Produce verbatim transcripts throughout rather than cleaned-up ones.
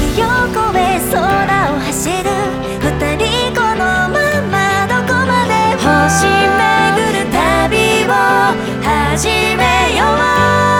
月を越え空を走る二人このままどこまでも星巡る旅を始めよう。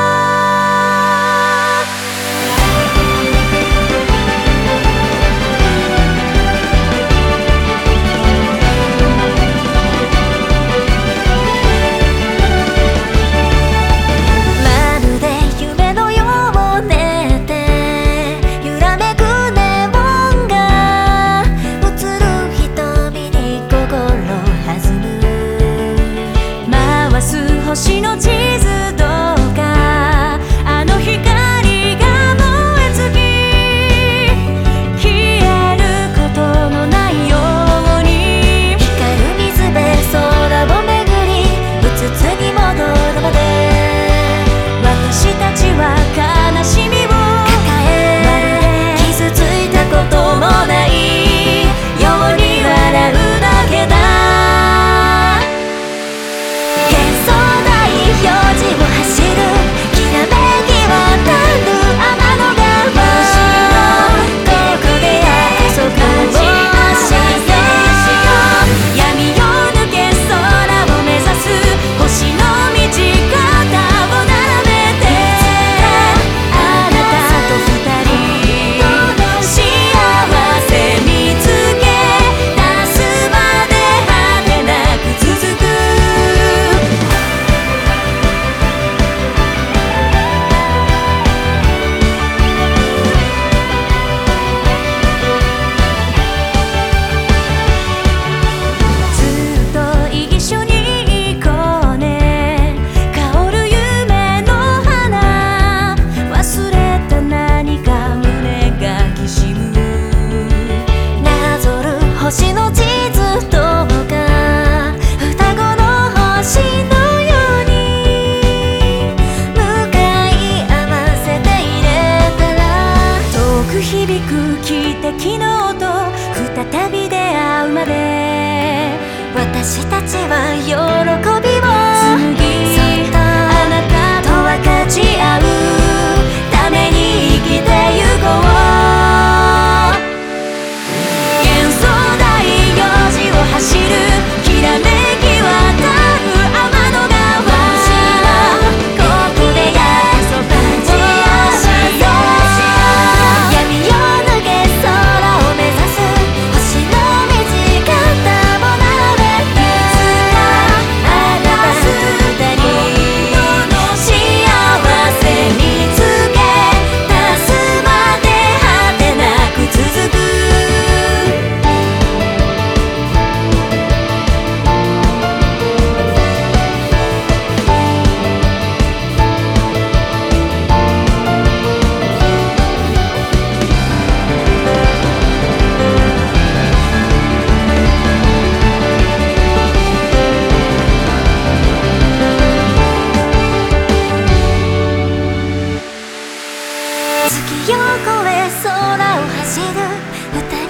星の地図どうかあの光が燃え尽き消えることのないように光る水辺空を巡りうつつに戻るまで私たちは悲しみを抱え傷ついたこともないように笑うだけだ。用事を走るきらめき渡る天の川ここで約束をしよう。闇を抜け空を目指す星の道肩を並べてあなたと二人幸せ見つけ出すまで果てなく続く。星の地図どうか双子の星のように向かい合わせていれたら遠く響く汽笛の音再び出会うまで私たちは喜びを紡ぎそっとあなたと分かち合うために生きてゆこう。走るきらめき渡る天の川ここで約束をしよう。闇を抜け空を目指す星の道肩を並べていつかあなた二人幸せ見つけ出すまで果てなく続く。月を越え空を走る二人